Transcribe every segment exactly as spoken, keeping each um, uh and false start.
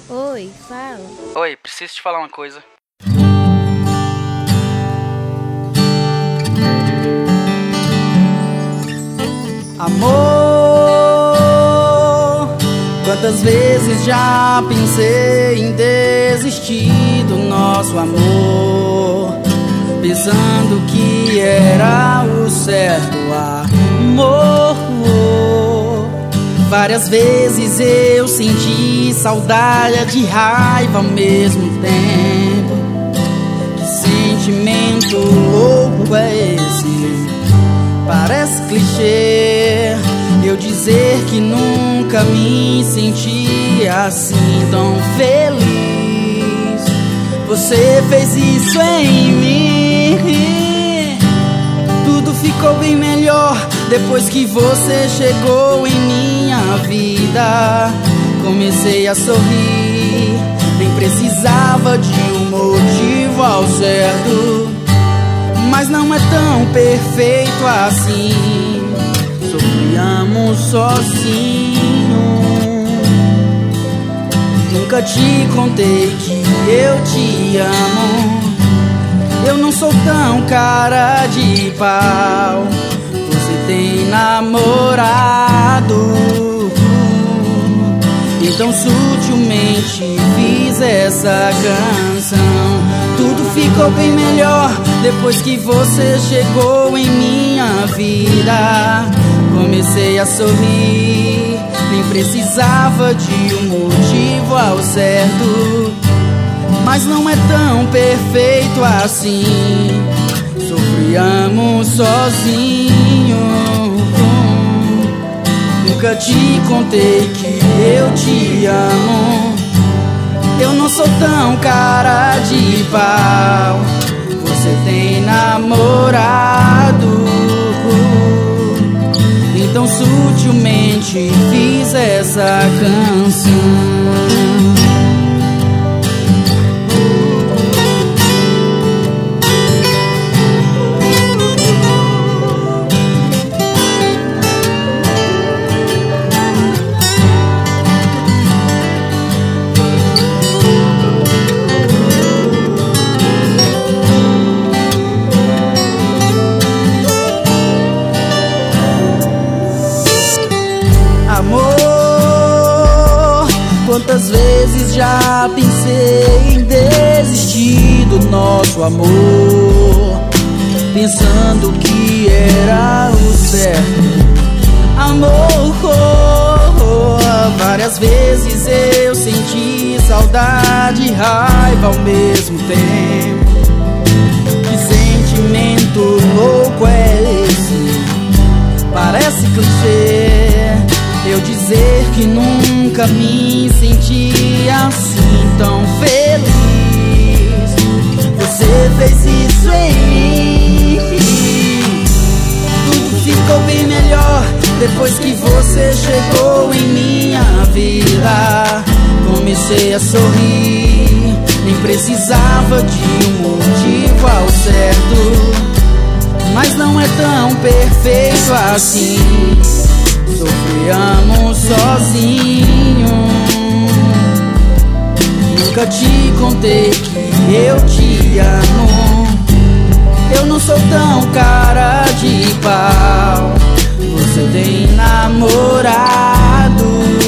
Oi, fala. Oi, preciso te falar uma coisa. Amor, quantas vezes já pensei em desistir do nosso amor, pensando que era o certo amor. Várias vezes eu senti saudade e raiva ao mesmo tempo. Que sentimento louco é esse? Parece clichê eu dizer que nunca me senti assim tão feliz. Você fez isso em mim. Tudo ficou bem melhor depois que você chegou em minha vida. Comecei a sorrir, nem precisava de um motivo ao certo. Mas não é tão perfeito assim. Sofríamos sozinho. Nunca te contei que eu te amo. Eu não sou tão cara de pau. Você tem namorado. Então sutilmente fiz essa canção. Tudo ficou bem melhor depois que você chegou em minha vida. Comecei a sorrir, nem precisava de um motivo ao certo. Mas não é tão perfeito assim. Sofríamos sozinho. Nunca te contei que eu te amo. Eu não sou tão cara de pau. Você tem namorado. Então sutilmente fiz essa canção. Amor, quantas vezes já pensei em desistir do nosso amor, pensando que era o certo. Amor, várias vezes eu senti saudade e raiva ao mesmo tempo. Que sentimento louco é esse? Parece clichê eu dizer que nunca me senti assim tão feliz. Você fez isso em mim. Tudo ficou bem melhor depois que você chegou em minha vida. Comecei a sorrir, nem precisava de um motivo ao certo. Mas não é tão perfeito assim. Sofríamos sozinho. Nunca te contei que eu te amo. Eu não sou tão cara de pau. Você tem namorado.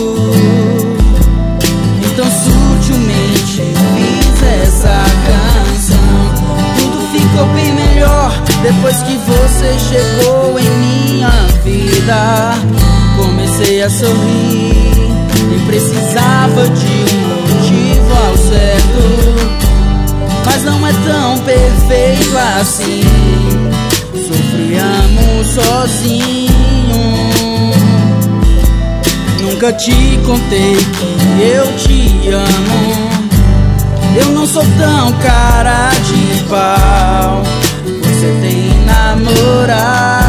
Então sutilmente fiz essa canção. Tudo ficou bem melhor depois que você chegou em minha vida. Comecei a sorrir, nem precisava de um motivo ao certo. Mas não é tão perfeito assim. Sofríamos sozinho. Nunca te contei que eu te amo. Eu não sou tão cara de pau. Você tem namorado.